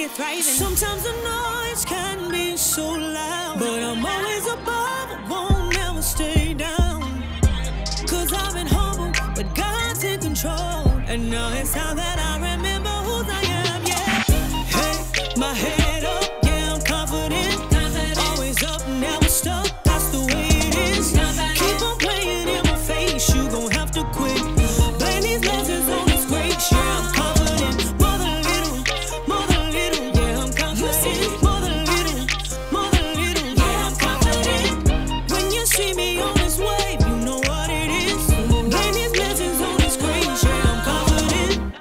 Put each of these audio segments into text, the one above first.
here thriving. Sometimes the noise can be so loud, but I'm always above, I won't never stay down. Cause I've been humble, but God's in control. And now it's time that I remember who I am, yeah. Hey, my head up, yeah, I'm confident. Always up, never stuck, that's the way it is. Keep on playing in my face, you gon' have to quit. Blame these lessons on this grace, yeah, I'm confident. More than little, yeah, I'm confident. More than little, yeah, I'm confident. When you see me on this wave, you know what it is. Blame these lessons on this grace, yeah, I'm confident.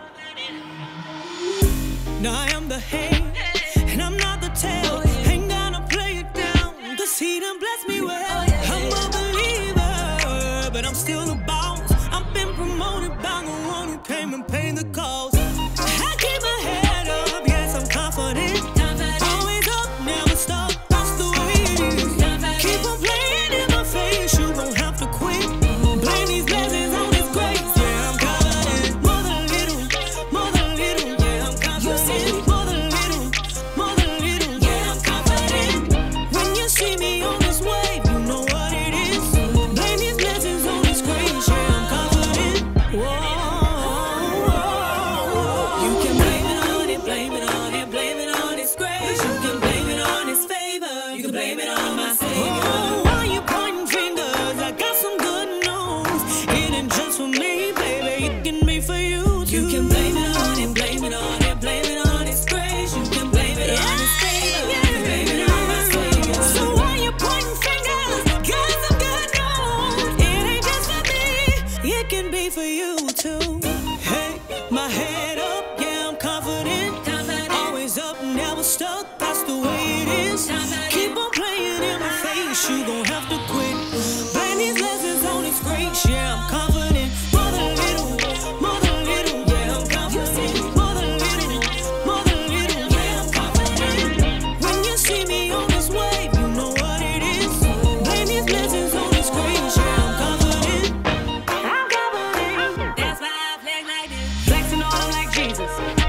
Now I am the head, and I'm not the tail. Ain't gonna play it down, cause he done blessed me well. I'm a believer, but I'm still a boss. I've been promoted by the one who came and paid the cost. I keep my head up, yes, I'm confident. Always up, never stop, that's the way it is. Keep on playing in my face, you gon' have to quit. Blame these blessings on this grace, yeah, I'm confident. More than little, yeah, I'm confident. More than little, yeah, I'm confident. When you see me on this wave, you know what it is. Blame these blessings on this grace, yeah, I'm confident. Whoa. You can blame it on it, blame it on it, blame it on His grace. You can blame it on His favor, you can blame it on my Savior. Oh, why you pointing fingers? I got some good news. It ain't just for me, baby, it can be for you too. You can blame it on it, blame it on it, blame it on His grace. You can blame it on His favor, you can blame it on my Savior. So why you pointing fingers? Got some good news. It ain't just for me, it can be for you too. Hey, my head up, yeah, I'm confident. Always up, never stuck, that's the way it is. Keep on playing in my face, you gon' have to quit. Blame these lessons on His grace, yeah, I'm confident. More than little, yeah, I'm confident. More than little, yeah, I'm confident. When you see me on this wave, you know what it is. Blame these blessings on His grace, yeah, I'm confident. I'm confident. That's why I flex like this. Flexing on 'em like Jesus.